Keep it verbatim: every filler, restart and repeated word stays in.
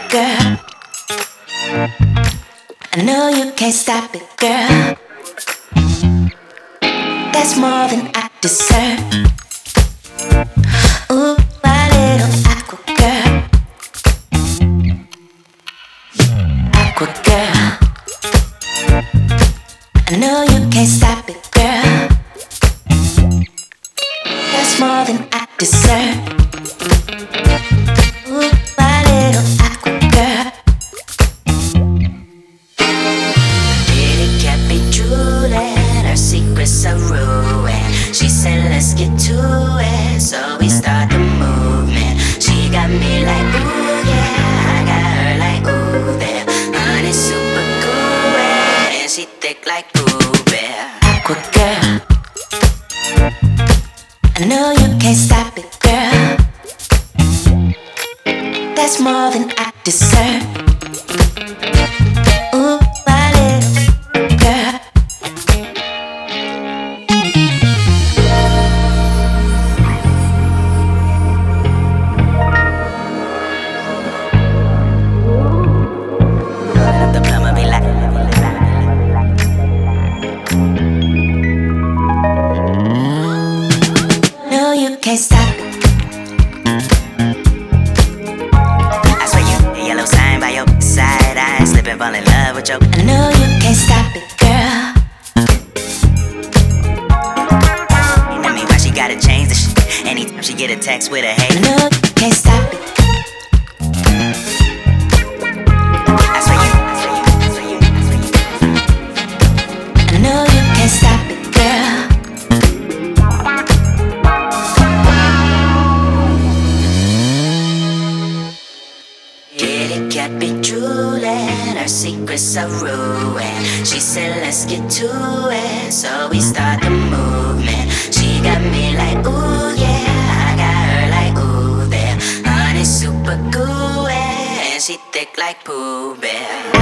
girl. I know you can't stop it, girl. That's more than I deserve. Ooh, my little aqua girl. Aqua girl. I know you can't stop it, girl. That's more than I deserve. Ooh, my little aqua girl. Really can't be drooling, her secrets are ruined. She said let's get to it, so we start the movement. She got me like ooh yeah, I got her like ooh there. Honey super cool and she thick like Pooh Bear. Aqua girl, I know you can't stop it, girl. That's more than I deserve. Ooh, my little girl. The plumber be like, no, you can't stop it. I swear you a yellow sign by your side. I ain't slip and fall in love with your. I know you can't stop it, girl. You know me why she gotta change the shit. Anytime she get a text with a hey. I know you can't stop it. I swear you, I swear you, I swear you, I swear you. I know you can't stop it, girl. Kitty cat be drooling, her secrets are ruined. She said let's get to it, so we start the movement. She got me like ooh yeah, I got her like ooh there. Honey super cool and she thick like Pooh Bear.